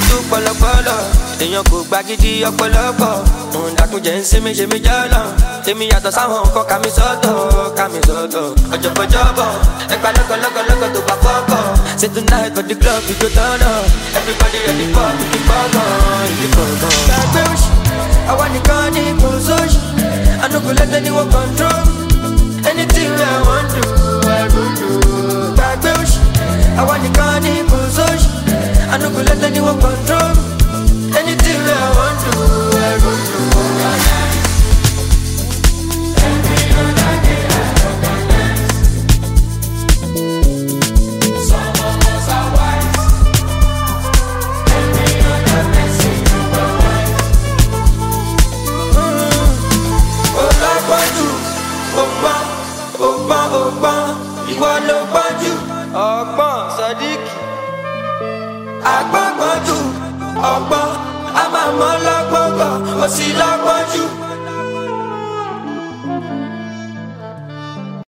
tó pọlọpọlọ èèyàn kò gbàgídí ọ̀pọ̀lọpọ̀ òun dàkúnjẹ ń sinmi ṣe mí jọlọ èmi yàtọ̀ sáwọn nǹkan kàmí sọ́tọ̀ ọjọ́bọ̀jọ́bọ̀ ẹgbà lọ́gọ̀lọ́gọ̀lọ́gọ̀ tó bá fọ́kọ̀ say tonight for the club we go turn up everybody ready for ìdí kọ̀ọ̀kan. gbàgbé òṣì àwa nìkan ní kò sóṣì I no go let anyone control anything I want to I go do. gbàgbé òṣì àwa nìkan ní kò sóṣì I no go let anyone control anything I want to I go do.